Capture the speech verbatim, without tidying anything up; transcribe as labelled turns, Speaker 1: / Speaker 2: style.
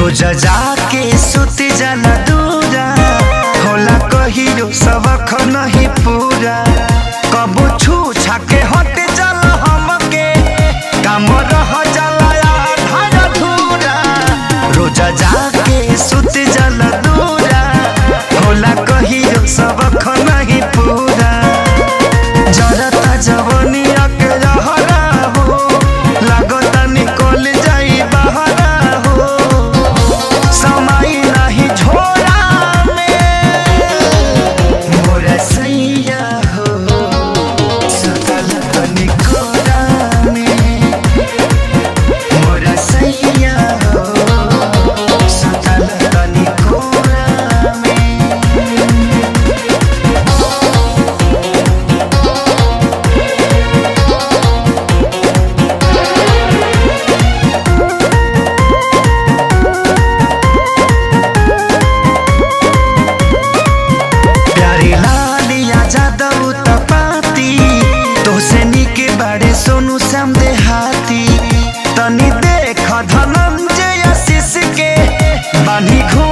Speaker 1: रोज जाके सुत जाला दूरा होला कहियो सबक नहीं पूरा कबो छू छाके हट जाला हमके काम रह जाला आधा अधूरा रोज जाके सुत जाला दूरा होला कहियो सबक नहीं पूरा जरता जवनिया के रहरा हो लागता निकल जाई बहरा हो समय नहीं झोरा में मोरा सैया हो सुतल तनिकोरा में मोरा सैया हो सुतल तनिकोरा में। जादव तपाती तोसे निके बाड़े सोनू श्याम देहाती तनी देख धनंजय आशीष के बानी घूम